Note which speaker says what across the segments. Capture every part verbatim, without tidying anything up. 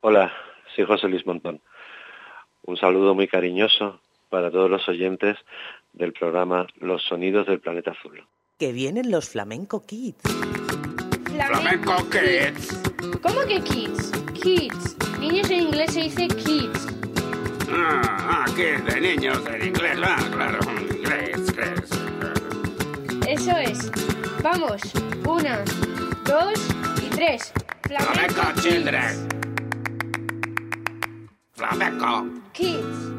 Speaker 1: Hola, soy José Luis Montón. Un saludo muy cariñoso para todos los oyentes del programa Los Sonidos del Planeta Azul.
Speaker 2: Que vienen los Flamenco Kids.
Speaker 3: Flamenco Kids.
Speaker 4: ¿Cómo que kids? Kids. Niños en inglés se dice kids.
Speaker 3: Ah, ah kids de niños en inglés, ah, claro, inglés, inglés.
Speaker 4: Eso es. Vamos, una, dos y tres.
Speaker 3: Flamenco, Flamenco Children. Flamenco
Speaker 4: Kids.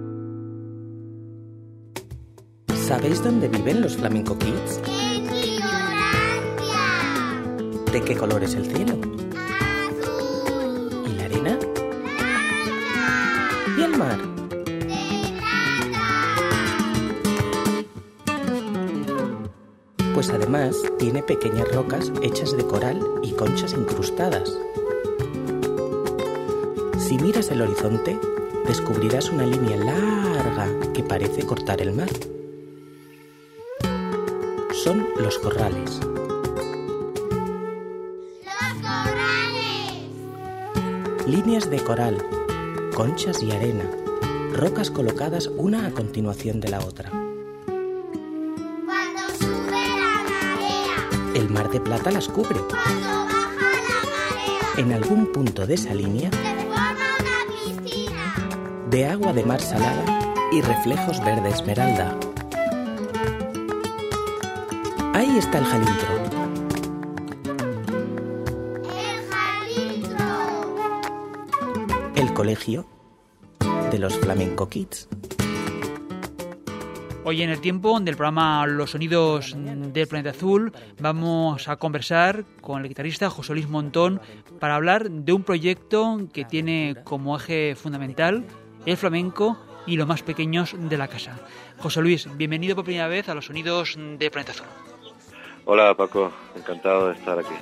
Speaker 2: ¿Sabéis dónde viven los Flamenco Kids?
Speaker 5: ¡En ignorancia!
Speaker 2: ¿De qué color es el cielo?
Speaker 5: Azul.
Speaker 2: ¿Y la arena?
Speaker 5: Blanca.
Speaker 2: ¿Y el mar?
Speaker 5: De plata.
Speaker 2: Pues además tiene pequeñas rocas hechas de coral y conchas incrustadas. Si miras el horizonte, descubrirás una línea larga que parece cortar el mar. Son los corrales.
Speaker 5: ¡Los corrales!
Speaker 2: Líneas de coral, conchas y arena, rocas colocadas una a continuación de la otra.
Speaker 5: Cuando sube la marea.
Speaker 2: El mar de plata las cubre.
Speaker 5: Cuando baja la marea.
Speaker 2: En algún punto de esa línea,
Speaker 5: Se forma una piscina.
Speaker 2: de agua de mar salada y reflejos verde esmeralda. Ahí está el jalintro.
Speaker 5: El jalintro.
Speaker 2: El colegio de los Flamenco Kids.
Speaker 6: Hoy en el tiempo del programa Los Sonidos del Planeta Azul vamos a conversar con el guitarrista José Luis Montón para hablar de un proyecto que tiene como eje fundamental el flamenco y los más pequeños de la casa. José Luis, bienvenido por primera vez a Los Sonidos del Planeta Azul.
Speaker 1: Hola Paco, encantado de estar aquí.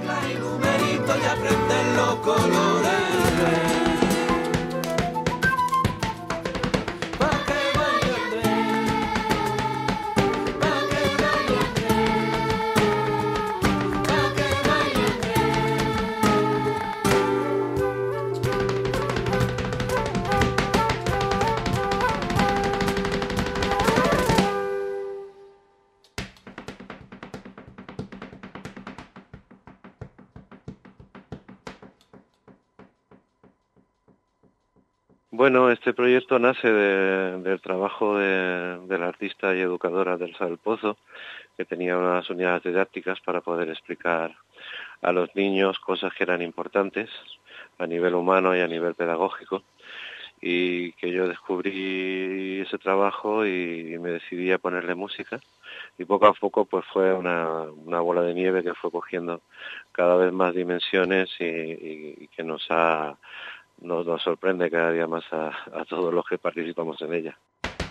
Speaker 1: Bueno, este proyecto nace de, del trabajo de, de la artista y educadora Delsa del Pozo, que tenía unas unidades didácticas para poder explicar a los niños cosas que eran importantes a nivel humano y a nivel pedagógico, y que yo descubrí ese trabajo y me decidí a ponerle música, y poco a poco pues fue una, una bola de nieve que fue cogiendo cada vez más dimensiones y, y, y que nos ha Nos, nos sorprende cada día más a, a todos los que participamos en ella.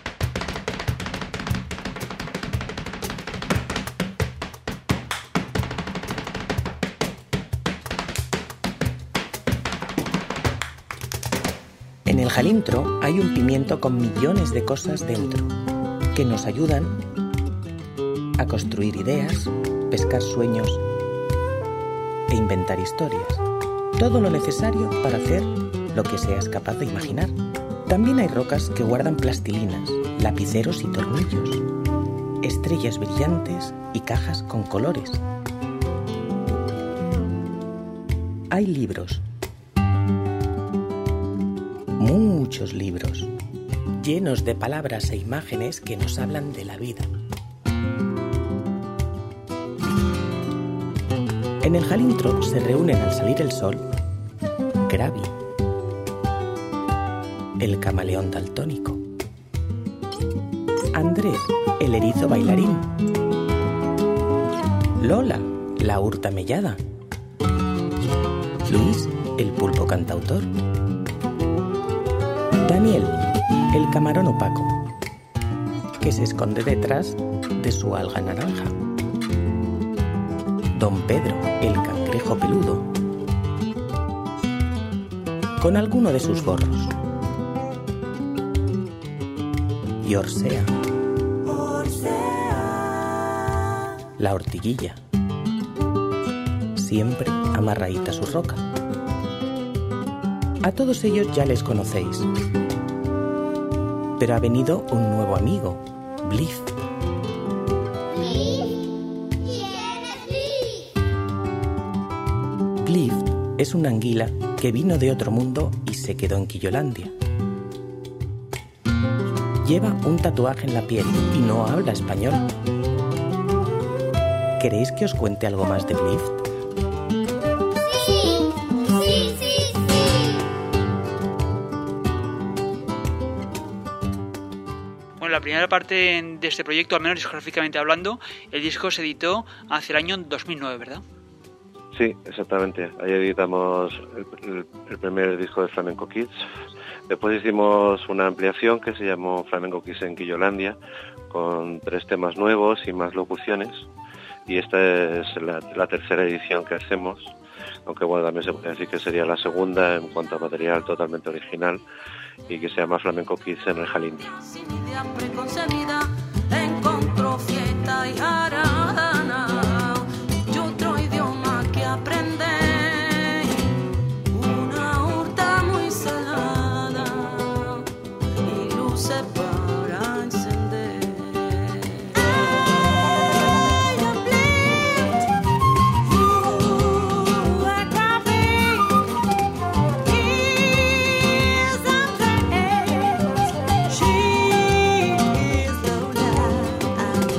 Speaker 2: En el jalintro hay un pimiento con millones de cosas dentro que nos ayudan a construir ideas, pescar sueños e inventar historias. Todo lo necesario para hacer lo que seas capaz de imaginar. También hay rocas que guardan plastilinas, lapiceros y tornillos, estrellas brillantes y cajas con colores. Hay libros, muchos libros, llenos de palabras e imágenes que nos hablan de la vida. En el jalintro se reúnen al salir el sol Gravi, el camaleón daltónico, Andrés, el erizo bailarín, Lola, la urta mellada, Luis, el pulpo cantautor, Daniel, el camarón opaco, que se esconde detrás de su alga naranja, Don Pedro, el cangrejo peludo, con alguno de sus gorros, y Orsea, la ortiguilla, siempre amarradita a su roca. A todos ellos ya les conocéis. Pero ha venido un nuevo amigo, Bliff. Bliff es una anguila que vino de otro mundo y se quedó en Quillolandia. Lleva un tatuaje en la piel y no habla español. ¿Queréis que os cuente algo más de Bliff?
Speaker 5: Sí, sí, sí, sí.
Speaker 6: Bueno, la primera parte de este proyecto, al menos discográficamente hablando, el disco se editó hacia el año dos mil nueve, ¿verdad?
Speaker 1: Sí, exactamente. Ahí editamos el, el, el primer disco de Flamenco Kids. Después hicimos una ampliación que se llamó Flamenco Kids en Quillolandia, con tres temas nuevos y más locuciones. Y esta es la, la tercera edición que hacemos, aunque bueno, también se puede decir que sería la segunda en cuanto a material totalmente original, y que se llama Flamenco Kids en el Jalindro.
Speaker 7: Sin idea preconcebida, encontró fiesta y jarana. Y otro idioma que aprende, una hurta muy salada y luces para encender. Ay, a Bliff, you are coming. Here's a place, she is the light.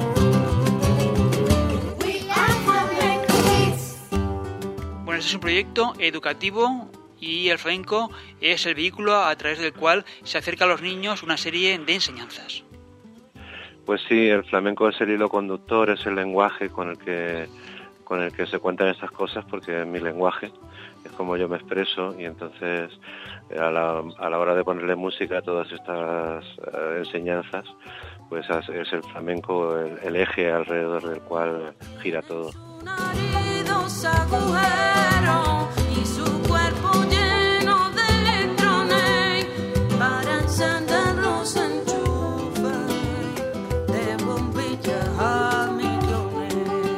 Speaker 7: We are Flamenco Kids.
Speaker 6: Bueno, este es un proyecto educativo y el flamenco es el vehículo a través del cual se acerca a los niños una serie de enseñanzas.
Speaker 1: Pues sí, el flamenco es el hilo conductor, es el lenguaje con el que con el que se cuentan estas cosas, porque es mi lenguaje, es como yo me expreso, y entonces a la, a la hora de ponerle música a todas estas eh, enseñanzas, pues es el flamenco el, el eje alrededor del cual gira todo.
Speaker 7: Maridos agujeros y su cuerpo lleno de electrones para encender los enchufes de bombillas a millones.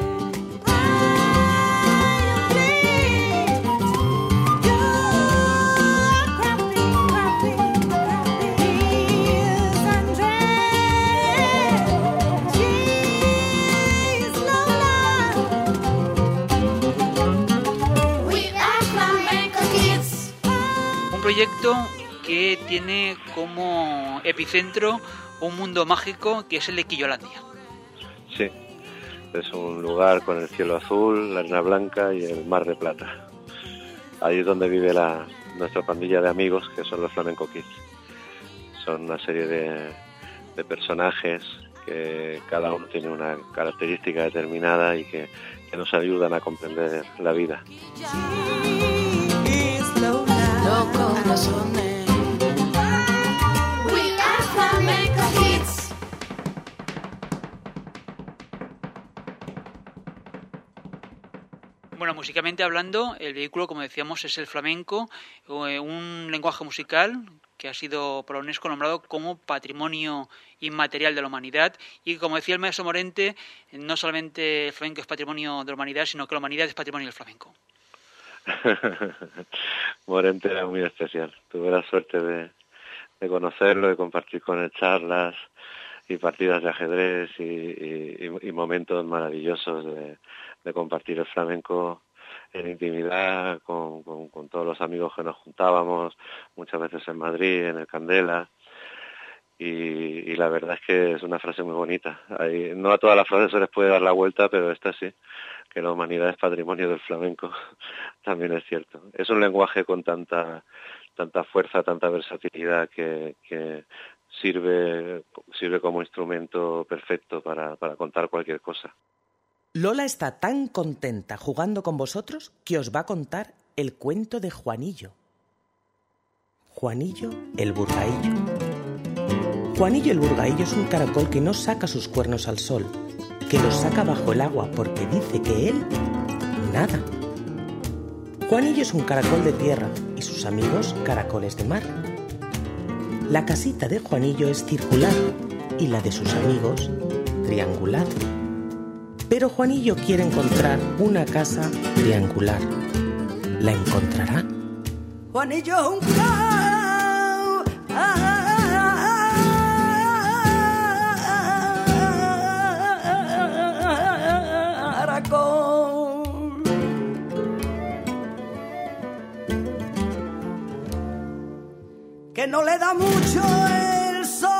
Speaker 7: Ay, Bliff, you are crappy, crappy, crappy. Here's Andrea, she's Lola. We are Flamenco Kids.
Speaker 6: Un proyecto que tiene como epicentro un mundo mágico que es el de Quillolandia.
Speaker 1: Sí, es un lugar con el cielo azul, la arena blanca y el mar de plata. Ahí es donde vive la, nuestra pandilla de amigos, que son los Flamenco Kids. Son una serie de, de personajes que cada uno tiene una característica determinada y que, que nos ayudan a comprender la vida.
Speaker 7: She's Lola. Los corazones. We are Flamenco Kids.
Speaker 6: Bueno, musicalmente hablando, el vehículo, como decíamos, es el flamenco, eh, un lenguaje musical que ha sido por la UNESCO nombrado como Patrimonio Inmaterial de la Humanidad, y como decía el maestro Morente, no solamente el flamenco es patrimonio de la humanidad, sino que la humanidad es patrimonio del flamenco.
Speaker 1: Morente era muy especial. Tuve la suerte de, de conocerlo, de compartir con él charlas y partidas de ajedrez y, y, y momentos maravillosos de, de compartir el flamenco en intimidad con, con, con todos los amigos que nos juntábamos, muchas veces en Madrid, en el Candela. Y, y la verdad es que es una frase muy bonita. Ahí, no a todas las frases se les puede dar la vuelta, pero esta sí, que la humanidad es patrimonio del flamenco, también es cierto. Es un lenguaje con tanta tanta fuerza, tanta versatilidad que, que sirve sirve como instrumento perfecto para, para contar cualquier cosa.
Speaker 2: Lola está tan contenta jugando con vosotros que os va a contar el cuento de Juanillo. Juanillo el burgaillo. Juanillo el burgaillo es un caracol que no saca sus cuernos al sol, que los saca bajo el agua porque dice que él nada. Juanillo es un caracol de tierra y sus amigos caracoles de mar. La casita de Juanillo es circular y la de sus amigos triangular. Pero Juanillo quiere encontrar una casa triangular. ¿La encontrará?
Speaker 7: Juanillo es un cao, caracol. Que no le da mucho el sol,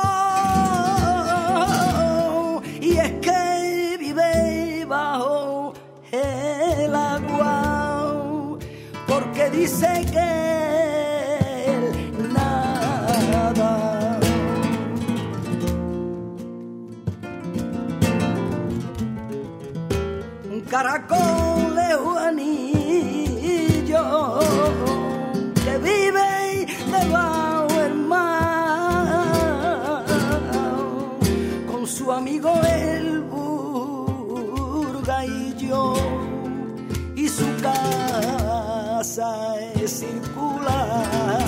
Speaker 7: y es que vive bajo el agua, porque dice que él nada. Un caracol de Juanillo que vive debajo del mar con su amigo el burgaillo, y su casa es circular.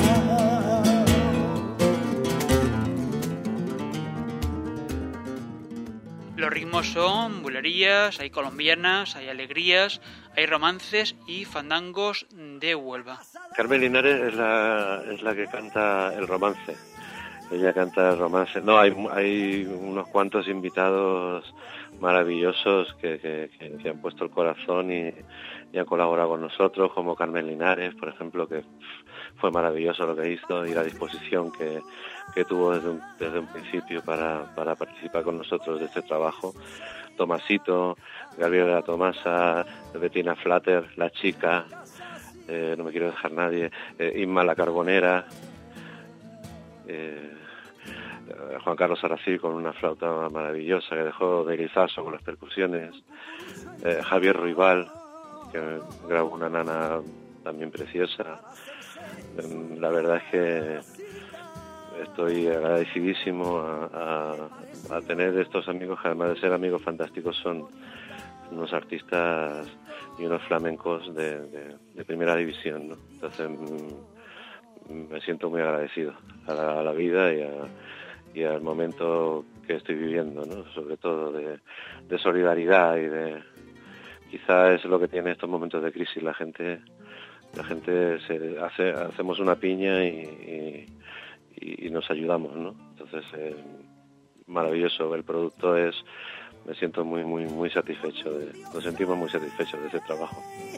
Speaker 6: Los ritmos son bulerías, hay colombianas, hay alegrías, hay romances y fandangos de Huelva.
Speaker 1: Carmen Linares es la, es la que canta el romance. Ella canta el romance. No, hay, hay unos cuantos invitados maravillosos que, que, que, que han puesto el corazón y, y han colaborado con nosotros, como Carmen Linares, por ejemplo, que fue maravilloso lo que hizo y la disposición que, que tuvo desde un, desde un principio para, para participar con nosotros de este trabajo. Tomasito, Gabriela Tomasa, Bettina Flatter, La Chica, eh, no me quiero dejar nadie, eh, Inma la Carbonera, eh, Juan Carlos Aracil con una flauta maravillosa que dejó de Lizaso con las percusiones, eh, Javier Ruibal, que grabó una nana también preciosa. La verdad es que estoy agradecidísimo a, a, a tener estos amigos que, además de ser amigos fantásticos, son unos artistas y unos flamencos de, de, de primera división, ¿no? Entonces me siento muy agradecido a la, a la vida y, a, y al momento que estoy viviendo, ¿no? Sobre todo de, de solidaridad y de... Quizá es lo que tiene estos momentos de crisis. La gente la gente se hace hacemos una piña y, y, y nos ayudamos, ¿no? Entonces, eh, maravilloso. El producto es... Me siento muy, muy, muy satisfecho. De, nos sentimos muy satisfechos de ese trabajo.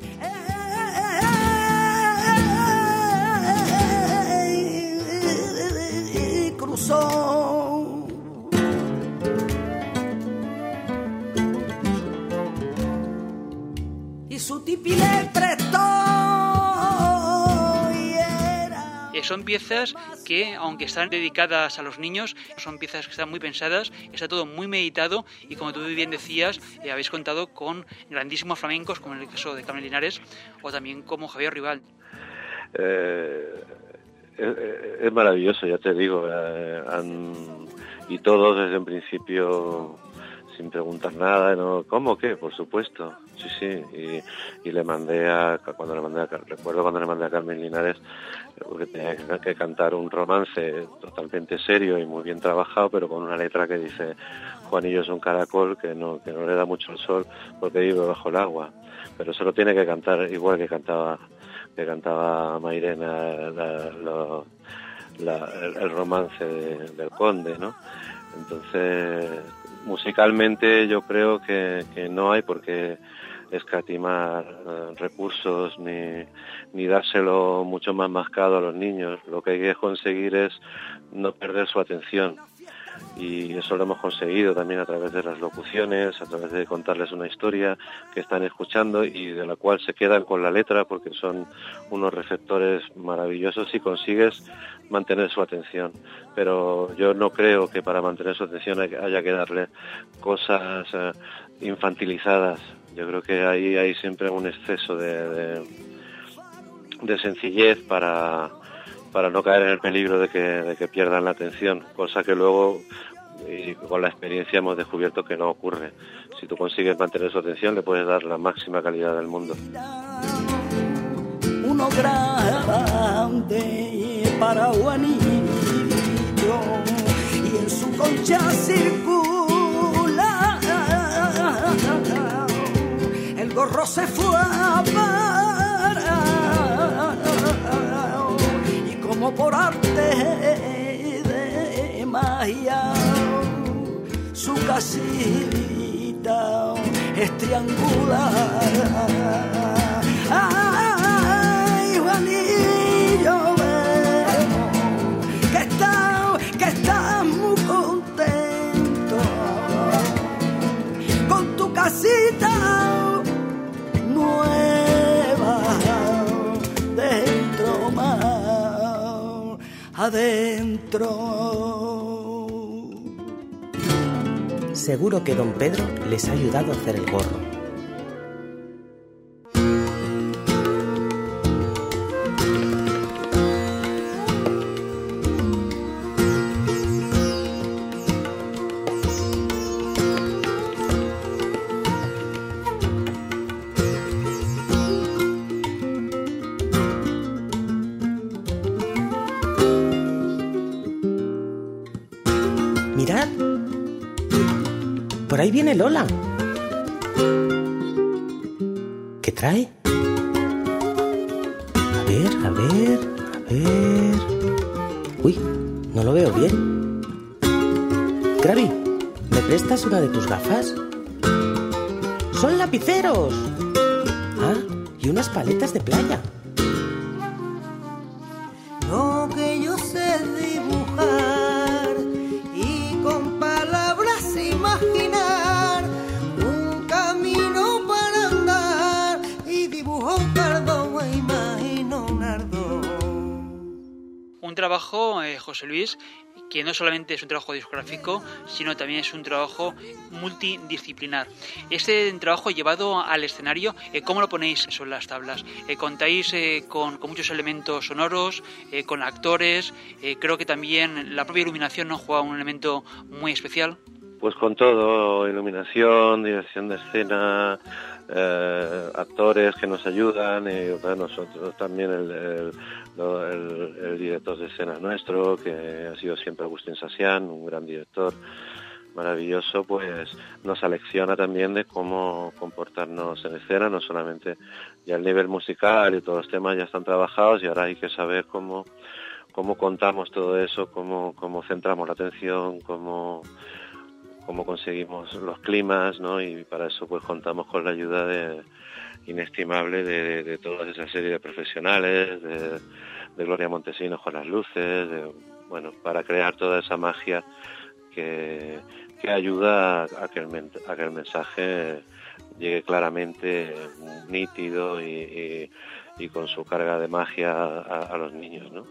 Speaker 7: Cruzó y su tipi le prestó y era...
Speaker 6: Eh, son piezas que, aunque están dedicadas a los niños, son piezas que están muy pensadas, está todo muy meditado y, como tú bien decías, eh, habéis contado con grandísimos flamencos, como en el caso de Carmen Linares o también como Javier Ruibal.
Speaker 1: Eh... Es, es maravilloso, ya te digo, eh, han, y todos desde un principio sin preguntar nada, ¿no? ¿Cómo qué? Por supuesto, sí, sí, y, y le mandé a, cuando le mandé a, recuerdo cuando le mandé a Carmen Linares, porque tenía que cantar un romance totalmente serio y muy bien trabajado, pero con una letra que dice: Juanillo es un caracol que no, que no le da mucho el sol porque vive bajo el agua, pero solo tiene que cantar igual que cantaba que cantaba Mairena la, la, la, el, el romance de, del conde, ¿no? Entonces, musicalmente yo creo que, que no hay por qué escatimar uh, recursos ni, ni dárselo mucho más mascado a los niños. Lo que hay que conseguir es no perder su atención. Y eso lo hemos conseguido también a través de las locuciones, a través de contarles una historia que están escuchando y de la cual se quedan con la letra, porque son unos receptores maravillosos y consigues mantener su atención. Pero yo no creo que para mantener su atención haya que darle cosas eh, infantilizadas. Yo creo que ahí hay siempre un exceso de, de, de sencillez para... para no caer en el peligro de que, de que pierdan la atención, cosa que luego, y con la experiencia, hemos descubierto que no ocurre. Si tú consigues mantener su atención, le puedes dar la máxima calidad del mundo.
Speaker 7: Uno grande para Juanillo, y en su concha circula, el gorro se fue a parar como por arte de magia. Su casita es triangular. Ay, Juanillo, veo que está, que está muy contento con tu casita nueva, dentro más adentro.
Speaker 2: Seguro que don Pedro les ha ayudado a hacer el gorro. Mirad, por ahí viene Lola. ¿Qué trae? A ver, a ver, a ver... Uy, no lo veo bien. Krabi, ¿me prestas una de tus gafas? ¡Son lapiceros! Ah, y unas paletas de playa.
Speaker 7: Lo que yo sé dibujar y con palabras imaginar un camino para andar y dibujo un cardo e imagino un ardo.
Speaker 6: Un trabajo, eh, José Luis, que no solamente es un trabajo discográfico, sino también es un trabajo multidisciplinar. Este trabajo llevado al escenario, eh, ¿cómo lo ponéis sobre las tablas? Eh, ¿Contáis eh, con, con muchos elementos sonoros, eh, con actores? Eh, creo que también la propia iluminación no juega un elemento muy especial.
Speaker 1: Pues con todo, iluminación, dirección de escena, eh, actores que nos ayudan, y bueno, nosotros también el, el, el, el director de escena nuestro, que ha sido siempre Agustín Sasián, un gran director, maravilloso, pues nos alecciona también de cómo comportarnos en escena, no solamente ya el nivel musical y todos los temas ya están trabajados y ahora hay que saber cómo, cómo contamos todo eso, cómo, cómo centramos la atención, cómo... cómo conseguimos los climas, ¿no? Y para eso pues contamos con la ayuda de, inestimable de, de, de toda esa serie de profesionales, de, de Gloria Montesinos con las luces, de, bueno, para crear toda esa magia que, que ayuda a que, el, a que el mensaje llegue claramente nítido y, y, y con su carga de magia a, a los niños, ¿no?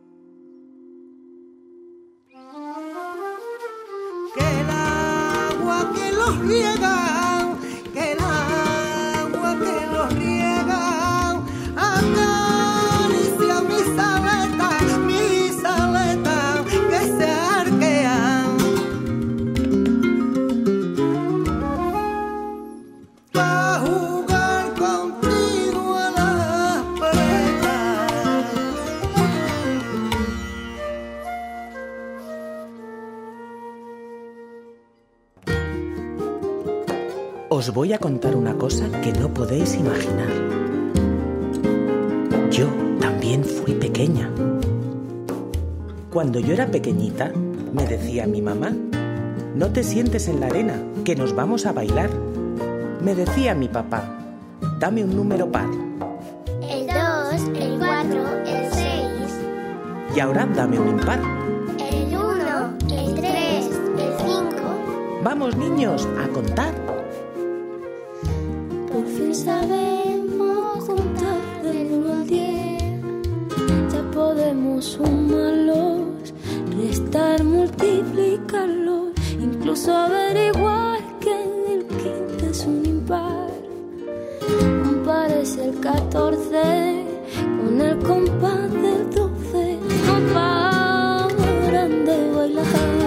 Speaker 7: Que el agua que los riega, que el agua que los riega, acaricia mis aletas, mis aletas que se arquean. Pa' jugar contigo a las paletas.
Speaker 2: Os voy a contar una cosa que no podéis imaginar. Yo también fui pequeña. Cuando yo era pequeñita, me decía mi mamá, no te sientes en la arena, que nos vamos a bailar. Me decía mi papá, dame un número par.
Speaker 5: El dos, el cuatro, el seis.
Speaker 2: Y ahora dame un impar.
Speaker 5: El uno, el tres, el cinco.
Speaker 2: Vamos, niños, a contar.
Speaker 8: Por fin sabemos contar del uno al diez. Ya podemos sumarlos, restar, multiplicarlos, incluso averiguar que el quinto es un impar. Un par es el catorce, con el compás del doce no paran de bailar.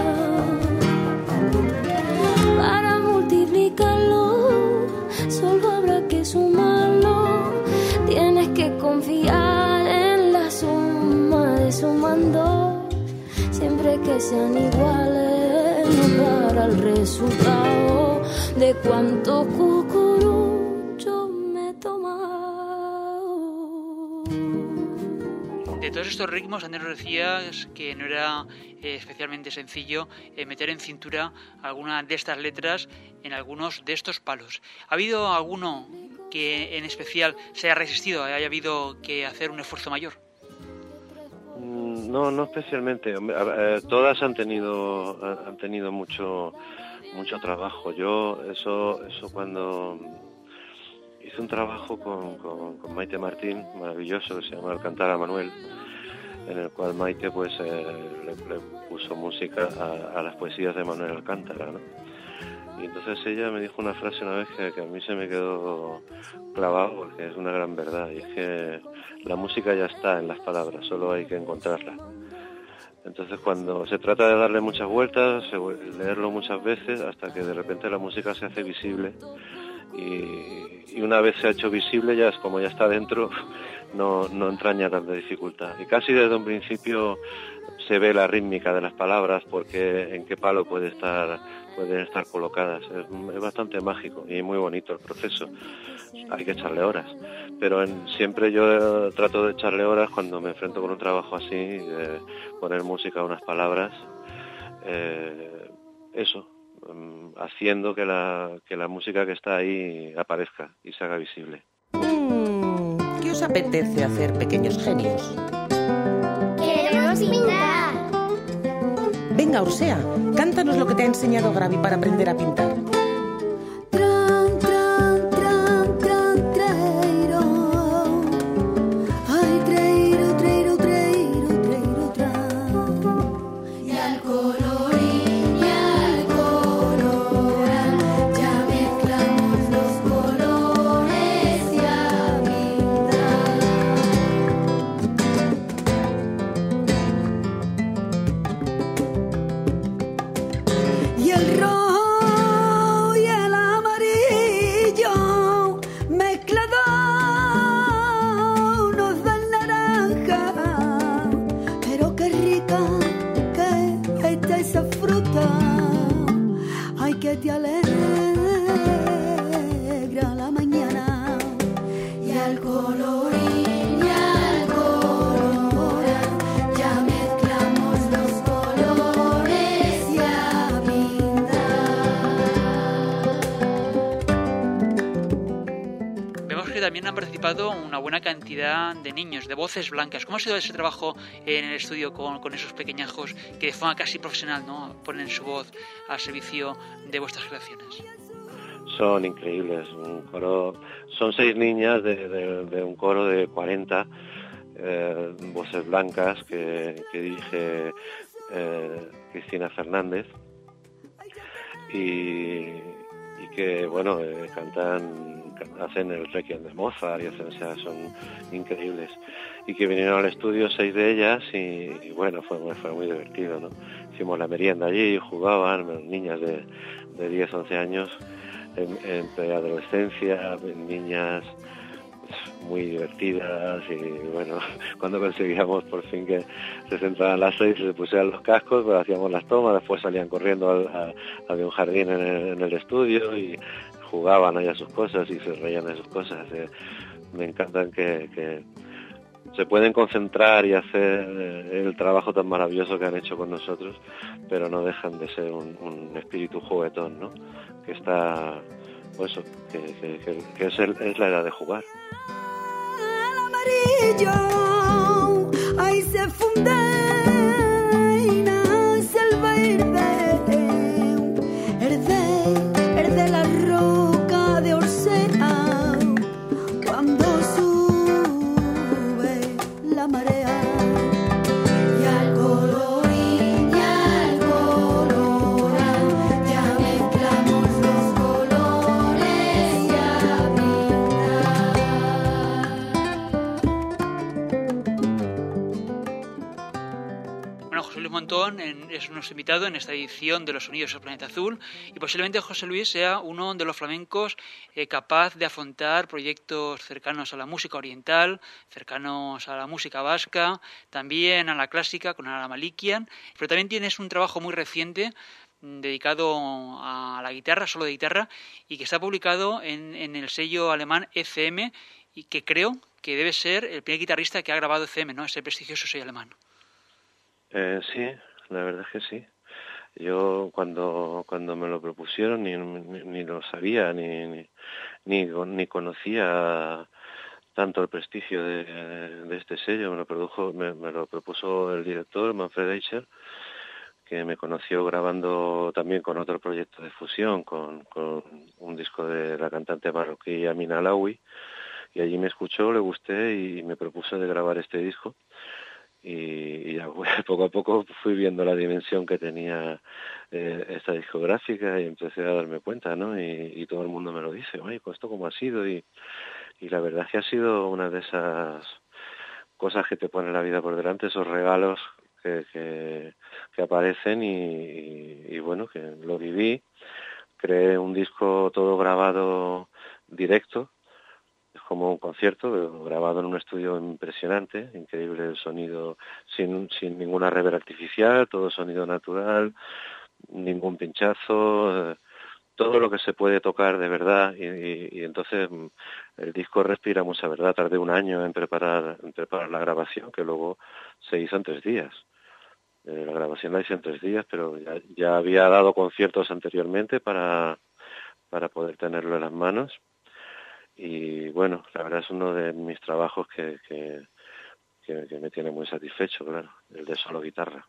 Speaker 8: Para multiplicarlo solo habrá que sumarlo. Tienes que confiar en la suma de sumando. Siempre que sean iguales, no para el resultado de cuánto cucurucho me he tomado.
Speaker 6: De todos todos estos ritmos, antes nos decías que no era eh, especialmente sencillo eh, meter en cintura alguna de estas letras en algunos de estos palos. ¿Ha habido alguno que en especial se haya resistido, haya habido que hacer un esfuerzo mayor?
Speaker 1: No, no especialmente. Todas han tenido han tenido mucho mucho trabajo. Yo eso eso cuando hice un trabajo con, con, con Maite Martín, maravilloso, que se llama El cantar a Manuel, en el cual Maite pues eh, le, le puso música a, a las poesías de Manuel Alcántara, ¿no? Y entonces ella me dijo una frase una vez que, que a mí se me quedó clavado, porque es una gran verdad, y es que la música ya está en las palabras, solo hay que encontrarla. Entonces cuando se trata de darle muchas vueltas, leerlo muchas veces, hasta que de repente la música se hace visible, y, y una vez se ha hecho visible, ya es como ya está dentro, no, no entraña tanta dificultad. Y casi desde un principio se ve la rítmica de las palabras, porque en qué palo puede estar pueden estar colocadas. Es, es bastante mágico y muy bonito el proceso. Hay que echarle horas, pero en, siempre yo trato de echarle horas cuando me enfrento con un trabajo así, de poner música a unas palabras, eh, eso, um, haciendo que la, que la música que está ahí aparezca y se haga visible.
Speaker 2: Mm, ¿Qué os apetece hacer, pequeños genios?
Speaker 5: ¡Queremos pintar!
Speaker 2: Venga, Ursea, cántanos lo que te ha enseñado Gravi para aprender a pintar.
Speaker 8: Tran, tran, tran, tran, treiro. Ay, treiro, treiro, treiro, treiro, tran. Y al colorín, y al colorar, ya mezclamos los colores y a pintar. Y el rojo y el amarillo mezclados nos dan naranja, pero qué rica que está esa fruta, ay, que te alegra la mañana. Y al colorín y al colorar, ya mezclamos los colores y a pintar.
Speaker 6: Vemos que también han participado una buena cantidad de niños, de voces blancas. ¿Cómo ha sido ese trabajo en el estudio con, con esos pequeñajos que de forma casi profesional, ¿no?, ponen su voz al servicio de vuestras creaciones?
Speaker 1: Son increíbles, un coro, son seis niñas de, de, de un coro de cuarenta eh, voces blancas que, que dirige eh, Cristina Fernández, y, y que bueno eh, cantan, hacen el Requiem de Mozart y hacen, o sea, son increíbles, y que vinieron al estudio seis de ellas y, y bueno, fue, fue muy divertido, ¿no? Hicimos la merienda allí, jugaban niñas de, de diez, once años en, en preadolescencia, niñas muy divertidas, y bueno, cuando conseguíamos por fin que se sentaran las seis y se pusieran los cascos, pues hacíamos las tomas, después salían corriendo al, a, había un jardín en el, en el estudio y jugaban allá sus cosas y se reían de sus cosas. Eh, me encantan que, que se pueden concentrar y hacer el trabajo tan maravilloso que han hecho con nosotros, pero no dejan de ser un, un espíritu juguetón, ¿no? Que está, pues, que, que, que, que es, el, es la edad de jugar.
Speaker 8: El amarillo, ahí se funde y nace el verde, el de, el de la roca de Orsea, cuando sube la marea. Y al colorín y al colorar, ya mezclamos los colores y a pintar.
Speaker 6: Bueno, José Luis Montón en, es nuestro invitado en esta edición de Los Sonidos del Planeta Azul, y posiblemente José Luis sea uno de los flamencos eh, capaz de afrontar proyectos cercanos a la música oriental, cercanos a la música vasca, también a la clásica con Ara Malikian, pero también tienes un trabajo muy reciente dedicado a la guitarra, solo de guitarra, y que está publicado en, en el sello alemán E C M, y que creo que debe ser el primer guitarrista que ha grabado E C M, ¿no? Ese prestigioso sello alemán.
Speaker 1: Eh, sí, la verdad es que sí. Yo cuando cuando me lo propusieron ni, ni, ni lo sabía, ni, ni, ni, ni conocía tanto el prestigio de, de este sello. Me lo produjo, me, me lo propuso el director, Manfred Eicher, que me conoció grabando también con otro proyecto de fusión, con, con un disco de la cantante marroquí Amina Alaoui, y allí me escuchó, le gusté y me propuso de grabar este disco. Y, y ya pues, poco a poco fui viendo la dimensión que tenía eh, esta discográfica y empecé a darme cuenta, ¿no? Y, y todo el mundo me lo dice, oye, ¿esto cómo ha sido? Y, y la verdad es que ha sido una de esas cosas que te pone la vida por delante, esos regalos que, que, que aparecen y, y, y bueno, que lo viví. Creé un disco todo grabado directo, es como un concierto grabado en un estudio impresionante, increíble el sonido, sin, sin ninguna reverb artificial, todo sonido natural, ningún pinchazo, eh, todo lo que se puede tocar de verdad, y, y, y entonces el disco respira mucha verdad. Tardé un año en preparar, en preparar la grabación, que luego se hizo en tres días. Eh, la grabación la hice en tres días, pero ya, ya había dado conciertos anteriormente para, para poder tenerlo en las manos. Y bueno, la verdad es uno de mis trabajos que, que, que, que me tiene muy satisfecho, claro, el de solo guitarra.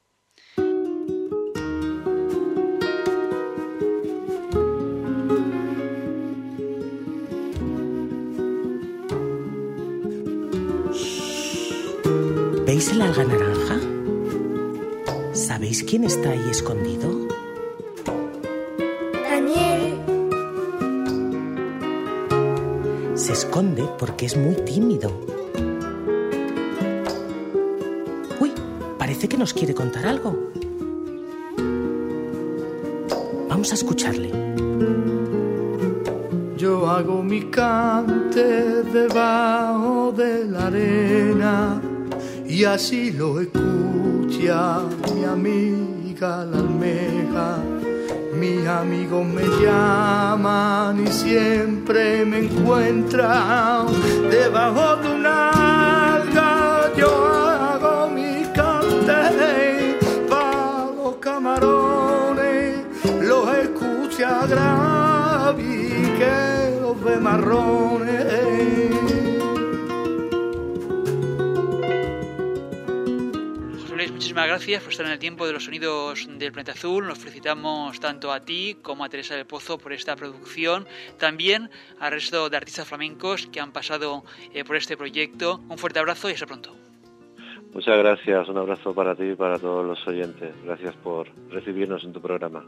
Speaker 2: ¿Veis el alga naranja? ¿Sabéis quién está ahí escondido?
Speaker 5: Daniel.
Speaker 2: Se esconde porque es muy tímido. Uy, parece que nos quiere contar algo. Vamos a escucharle.
Speaker 9: Yo hago mi cante debajo de la arena y así lo escucha mi amiga la almeja. Mis amigos me llaman y siempre me encuentran debajo de una alga. Yo hago mi cante para los camarones, los escucha Gravi que los ve marrones.
Speaker 6: Muchísimas gracias por estar en el tiempo de los sonidos del Planeta Azul. Nos felicitamos tanto a ti como a Teresa del Pozo por esta producción. También al resto de artistas flamencos que han pasado eh, por este proyecto. Un fuerte abrazo y hasta pronto.
Speaker 1: Muchas gracias. Un abrazo para ti y para todos los oyentes. Gracias por recibirnos en tu programa.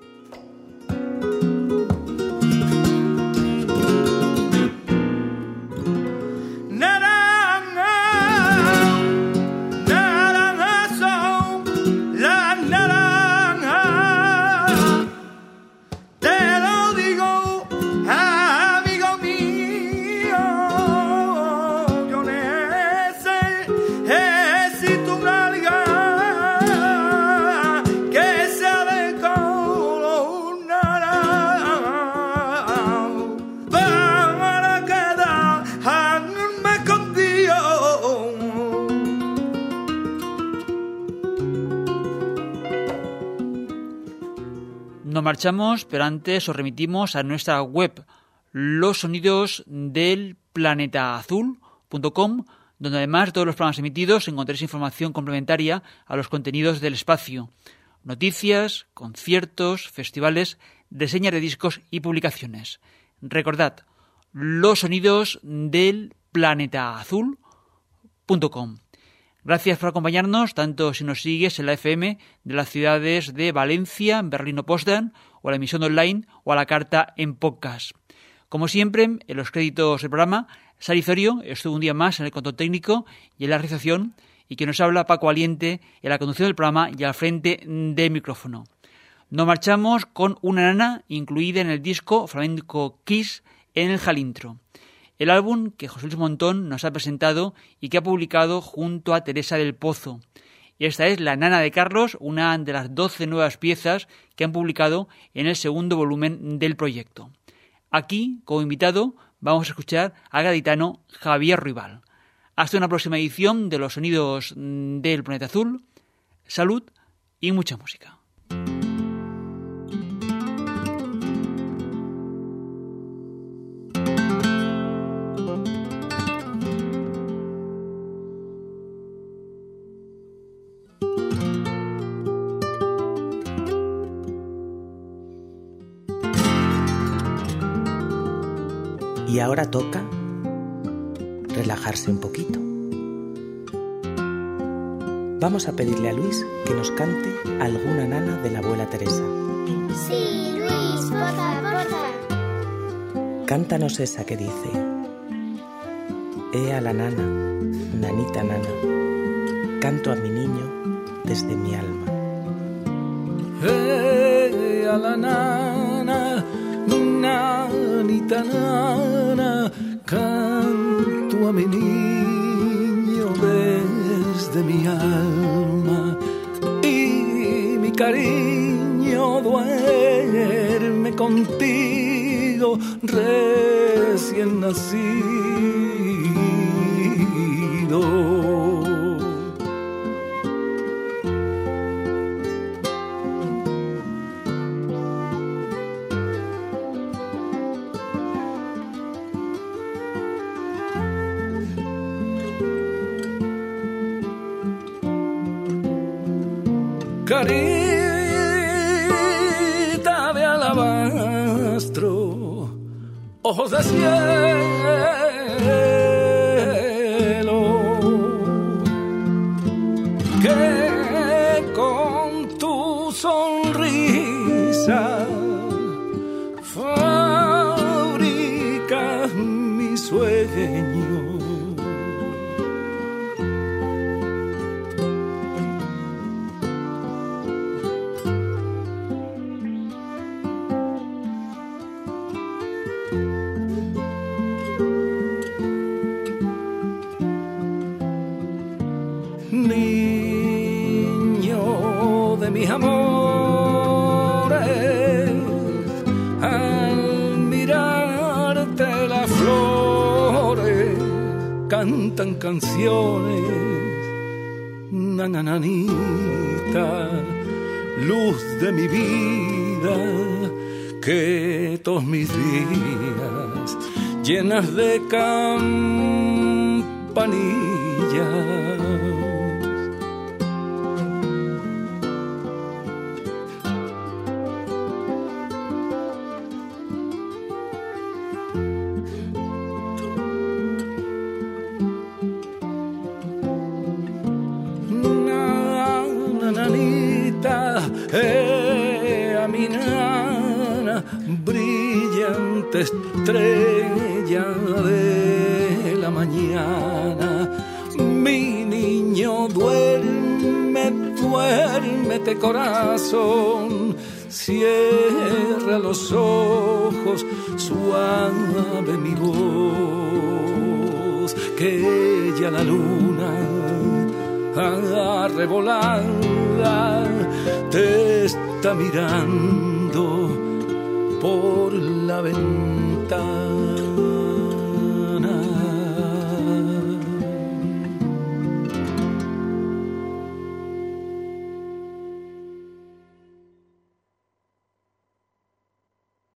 Speaker 6: Nos marchamos, pero antes os remitimos a nuestra web, los sonidos del planeta azul punto com, donde además de todos los programas emitidos encontréis información complementaria a los contenidos del espacio, noticias, conciertos, festivales, reseñas de discos y publicaciones. Recordad, los sonidos del planeta azul punto com. Gracias por acompañarnos, tanto si nos sigues en la F M de las ciudades de Valencia, Berlín o Potsdam, o a la emisión online o a la carta en podcast. Como siempre, en los créditos del programa, Sari Zorio estuvo un día más en el control técnico y en la realización, y que nos habla Paco Aliente en la conducción del programa y al frente del micrófono. Nos marchamos con una nana incluida en el disco Flamenco Kiss en el Jalintro, el álbum que José Luis Montón nos ha presentado y que ha publicado junto a Teresa del Pozo. Y esta es La Nana de Carlos, una de las doce nuevas piezas que han publicado en el segundo volumen del proyecto. Aquí, como invitado, vamos a escuchar al gaditano Javier Ruibal. Hasta una próxima edición de Los Sonidos del Planeta Azul. Salud y mucha música.
Speaker 2: Y ahora toca relajarse un poquito. Vamos a pedirle a Luis que nos cante alguna nana de la abuela Teresa.
Speaker 5: Sí, Luis, porfa, porfa.
Speaker 2: Cántanos esa que dice: Ea la nana, nanita nana, canto a mi niño desde mi alma.
Speaker 9: Ea la nana, nanita nana, canto a mi niño desde mi alma, y mi cariño duerme contigo recién nacido. Carita de alabastro, ojos de cielo, que con tu sonrisa fabricas mi sueño. Niño de mis amores, al mirarte las flores cantan canciones, nanananita, luz de mi vida, que todos mis días llenas de campanillas. Eh, a mi nana, brillante estrella de la mañana, mi niño duerme, duérmete corazón, cierra los ojos, suave mi voz, que ya la luna arrebolada te está mirando por la ventana.